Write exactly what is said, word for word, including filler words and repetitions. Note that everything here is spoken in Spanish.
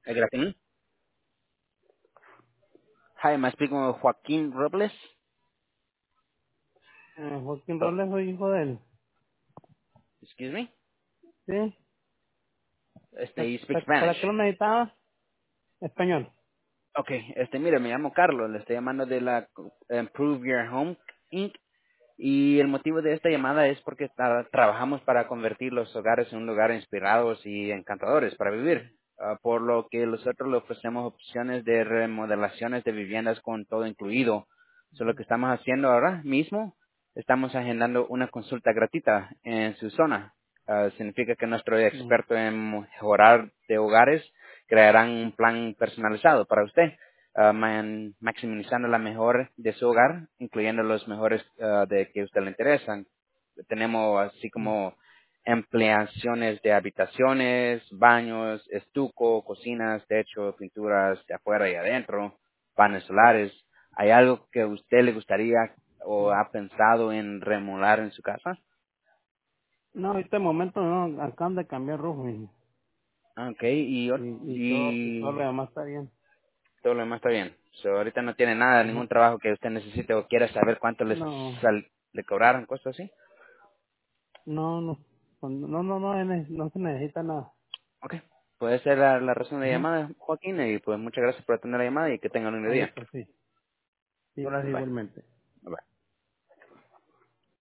Eh, Good afternoon. Hi, am I speaking with Joaquín Robles? Eh, Joaquín Oh, Robles, soy hijo de él. excuse me. ¿Sí? Este, ¿Para, you speak para, Spanish. para qué lo necesitaba? Español. Okay, este, mire, me llamo Carlos, le estoy llamando de la Improve Your Home inc. Y el motivo de esta llamada es porque tra- trabajamos para convertir los hogares en un lugar inspirados y encantadores para vivir. Ah, por lo que nosotros le ofrecemos opciones de remodelaciones de viviendas con todo incluido. So, lo que estamos haciendo ahora mismo, estamos agendando una consulta gratuita en su zona. Ah, significa que nuestro Mm. experto en mejorar de hogares crearán un plan personalizado para usted ah, man- maximizando la mejor de su hogar, incluyendo los mejores ah, de que a usted le interesan. Tenemos así Mm. como ampliaciones de habitaciones, baños, estuco, cocinas, techo, pinturas de afuera y adentro, paneles solares. ¿Hay algo que a usted le gustaría o ha pensado en remodelar en su casa? No, ahorita de momento no, acaban de cambiar rojo y, Okay, y, ot- y, y todo, y todo lo y demás está bien. todo lo demás está bien. So, ahorita no tiene nada, Ajá. ningún trabajo que usted necesite o quiera saber cuánto les No, sal- le cobraron, cosas así. no, no, no, no, no, no, ne- no se necesita nada. Ok. Puede ser la, la razón de Ajá. llamada, Joaquín, y pues muchas gracias por atender la llamada y que tengan un buen Ahí día. está, sí. Sí, gracias Bye. igualmente. Bye.